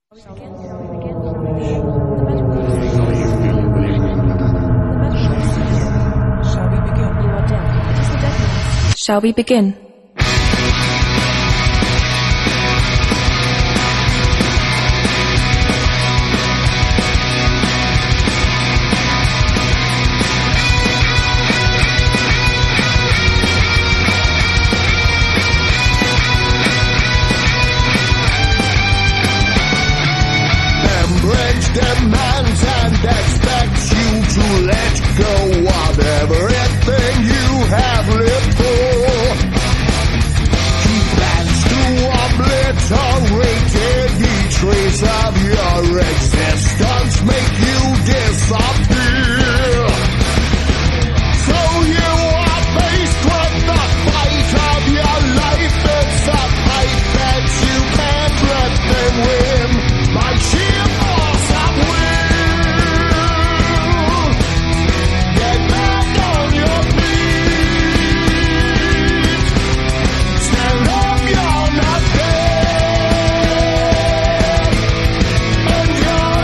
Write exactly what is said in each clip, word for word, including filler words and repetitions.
Shall we begin? Demands and expects you to let go of everything you have lived for. He plans to obliterate any trace of your existence, make you disappear. So you are faced with the fight of your life. It's a fight that you can't let them win by sheer force of will. Get back on your feet. Stand up, you're not dead. And you're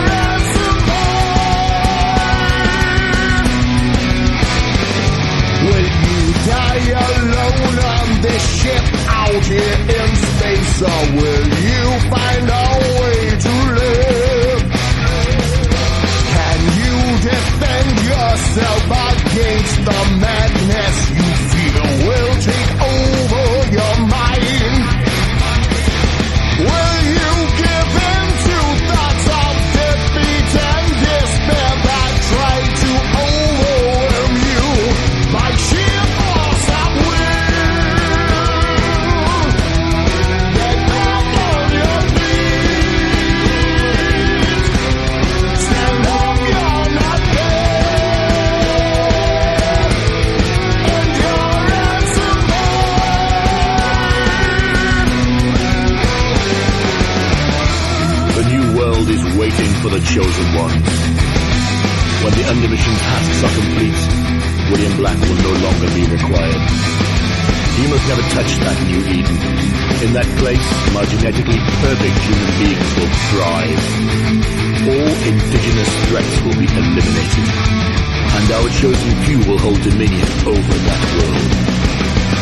survive. Will you die alone on this ship out here in space, or will you find a way to live? Can you defend yourself against the madness you feel will take over your mind? Will you give in to thoughts of defeat and despair that try to overwhelm you by sheer force of will? Get back on your feet. Stand up, you're not dead. And you're The new world is waiting for the chosen ones. When the undermission tasks are complete, William Black will no longer be required. He must never touch that new Eden. In that place, my genetically perfect human beings will thrive. All indigenous threats will be eliminated, and our chosen few will hold dominion over that world.